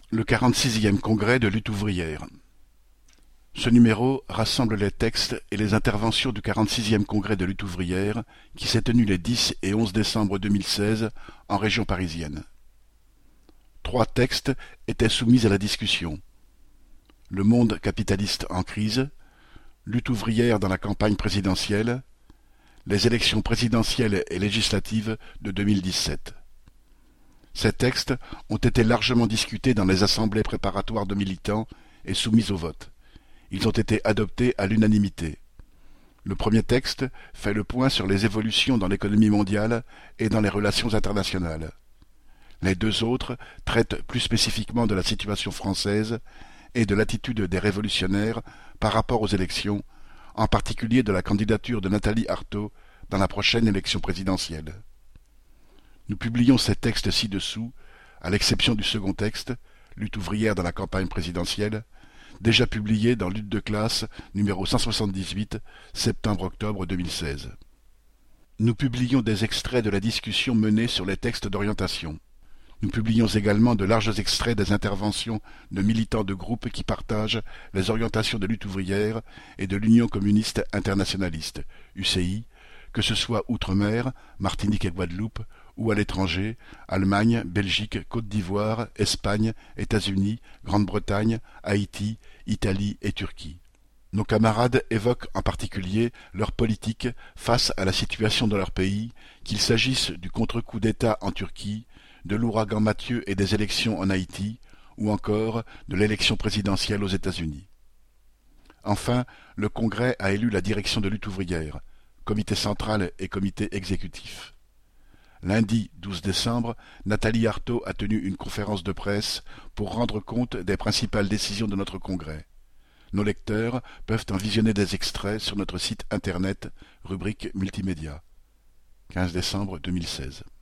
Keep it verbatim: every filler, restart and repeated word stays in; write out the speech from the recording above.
Le quarante-sixième congrès de lutte ouvrière. Ce numéro rassemble les textes et les interventions du quarante-sixième congrès de lutte ouvrière qui s'est tenu les dix et onze décembre deux mille seize en région parisienne. Trois textes étaient soumis à la discussion. Le monde capitaliste en crise, lutte ouvrière dans la campagne présidentielle, les élections présidentielles et législatives de deux mille dix-sept. Ces textes ont été largement discutés dans les assemblées préparatoires de militants et soumis au vote. Ils ont été adoptés à l'unanimité. Le premier texte fait le point sur les évolutions dans l'économie mondiale et dans les relations internationales. Les deux autres traitent plus spécifiquement de la situation française et de l'attitude des révolutionnaires par rapport aux élections, en particulier de la candidature de Nathalie Arthaud dans la prochaine élection présidentielle. Nous publions ces textes ci-dessous, à l'exception du second texte, Lutte ouvrière dans la campagne présidentielle, déjà publié dans Lutte de classe numéro cent soixante-dix-huit, septembre-octobre deux mille seize. Nous publions des extraits de la discussion menée sur les textes d'orientation. Nous publions également de larges extraits des interventions de militants de groupes qui partagent les orientations de Lutte ouvrière et de l'Union communiste internationaliste, U C I, que ce soit outre-mer, Martinique et Guadeloupe, ou à l'étranger, Allemagne, Belgique, Côte d'Ivoire, Espagne, États-Unis, Grande-Bretagne, Haïti, Italie et Turquie. Nos camarades évoquent en particulier leur politique face à la situation de leur pays, qu'il s'agisse du contre-coup d'État en Turquie, de l'ouragan Mathieu et des élections en Haïti, ou encore de l'élection présidentielle aux États-Unis. Enfin, le Congrès a élu la direction de Lutte ouvrière, comité central et comité exécutif. Lundi douze décembre, Nathalie Arthaud a tenu une conférence de presse pour rendre compte des principales décisions de notre congrès. Nos lecteurs peuvent en visionner des extraits sur notre site internet, rubrique multimédia. quinze décembre deux mille seize.